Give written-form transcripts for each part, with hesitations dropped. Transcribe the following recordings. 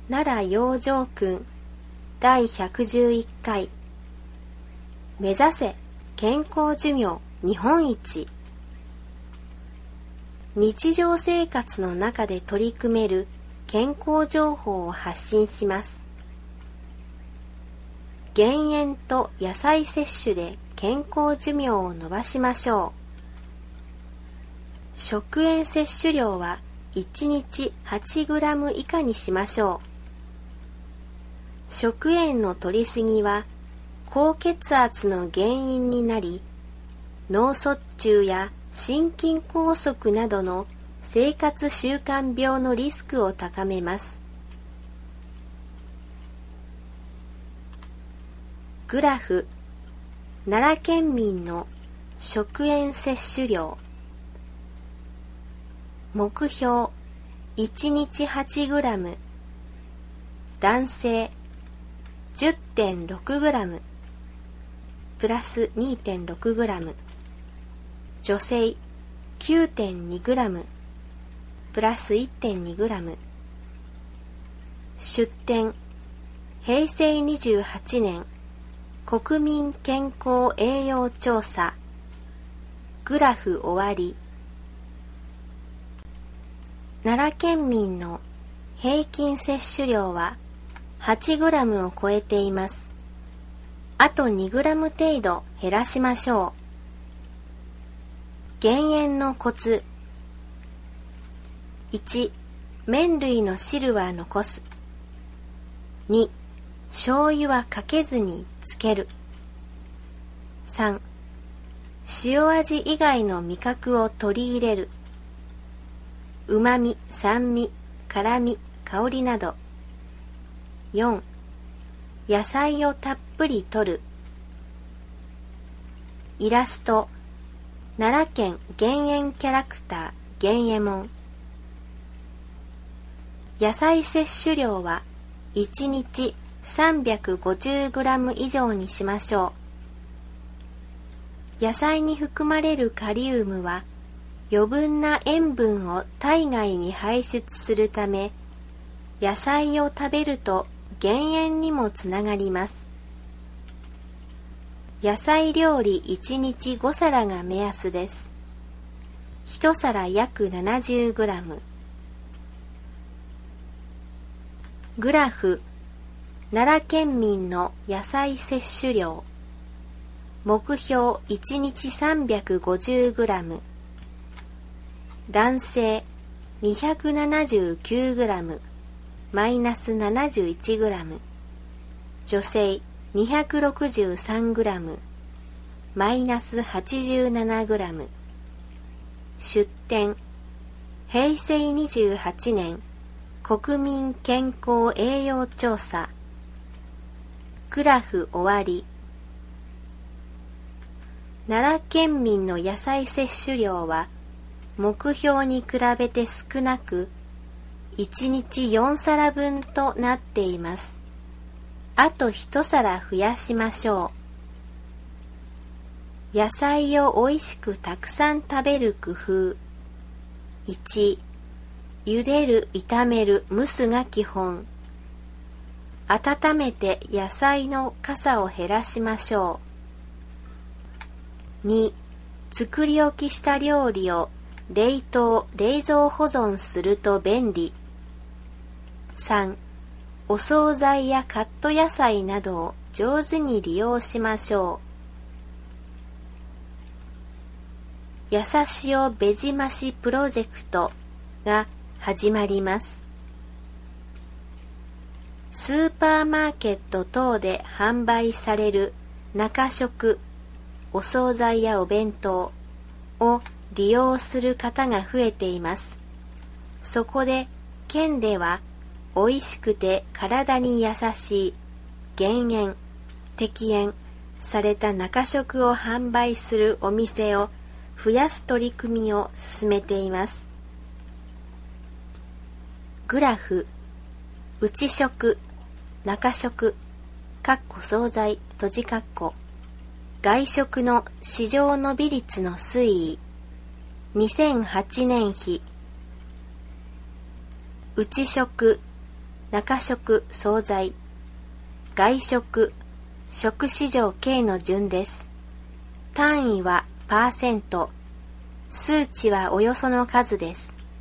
奈良養生訓第111回目指せ健康寿命日本一。日常生活の中で取り組める健康情報を発信します。減塩と野菜摂取で健康寿命を伸ばしましょう。食塩摂取量は1日 8g 以下にしましょう。食塩の摂りすぎは高血圧の原因になり、脳卒中や心筋梗塞などの生活習慣病のリスクを高めます。グラフ、奈良県民の食塩摂取量。目標、1日 8g。男性、10.6g。プラス 2.6g。女性、9.2g。プラス 1.2g。出典、平成28年国民健康栄養調査。グラフ終わり。奈良県民の平均摂取量は 8g を超えています。あと 2g 程度減らしましょう。減塩のコツ。1、麺類の汁は残す。2、醤油はかけずにつける。3、塩味以外の味覚を取り入れる。うまみ、酸味、辛み、香りなど。4、野菜をたっぷり摂る。イラスト、奈良県減塩キャラクター減塩もん。野菜摂取量は1日 350g 以上にしましょう。野菜に含まれるカリウムは余分な塩分を体外に排出するため、野菜を食べると減塩にもつながります。野菜料理1日5皿が目安です。1皿約 70g。グラフ、奈良県民の野菜摂取量。目標1日 350g。男性 279g マイナス 71g。女性 263g マイナス 87g。出典、平成28年国民健康栄養調査。グラフ終わり。奈良県民の野菜摂取量は目標に比べて少なく、1日4皿分となっています。あと1皿増やしましょう。野菜をおいしくたくさん食べる工夫。1、茹でる、炒める、蒸すが基本。温めて野菜のかさを減らしましょう。2、作り置きした料理を冷凍・冷蔵保存すると便利。3、お惣菜やカット野菜などを上手に利用しましょう。やさしおベジ増しプロジェクトが始まります。スーパーマーケット等で販売される中食、お惣菜やお弁当を利用する方が増えています。そこで県ではおいしくて体に優しい減塩、適塩された中食を販売するお店を増やす取り組みを進めています。グラフ、内食、中食、惣菜、外食の市場伸び率の推移。2008年比。内食中食惣菜、外食、食市場計の順です。単位はパーセント、数値はおよその数です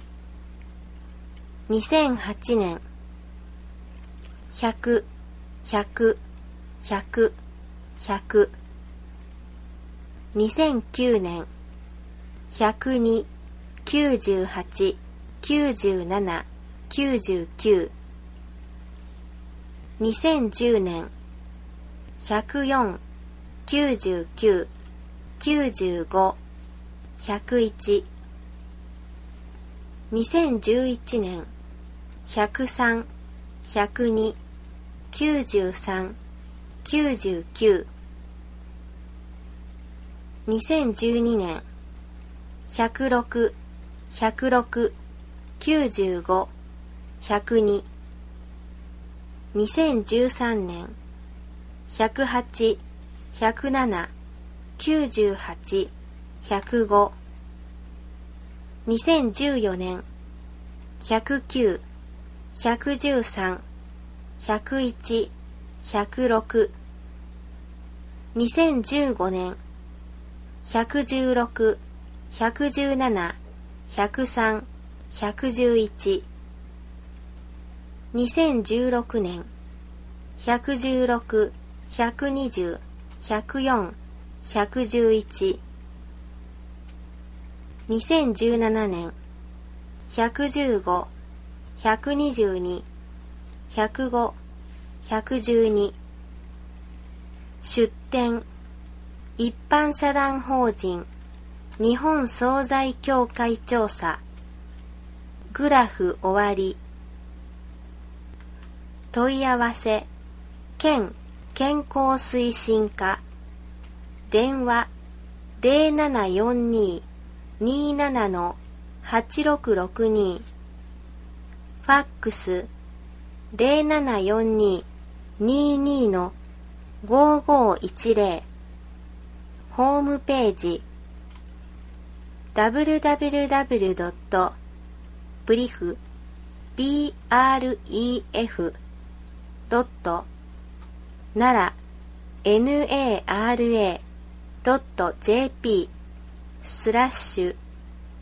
。2008年、100、100、100、100。2009年、102、98、97、99。2010年、104、99、95、101。2011年、103、102、93、99。2012年、106、106、95、102。2013年、108、107、98、105。2014年、109、113、101、106。2015年、116、117、103、111。2016年、116、120、104、111。2017年、115、122、105、112。出典、一般社団法人日本惣菜協会調査。グラフ終わり。問い合わせ、県健康推進課。電話 0742-27-8662。ファックス 0742-22-5510。ホームページ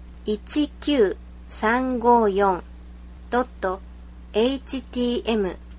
www.bref.nara.jp/19354.htm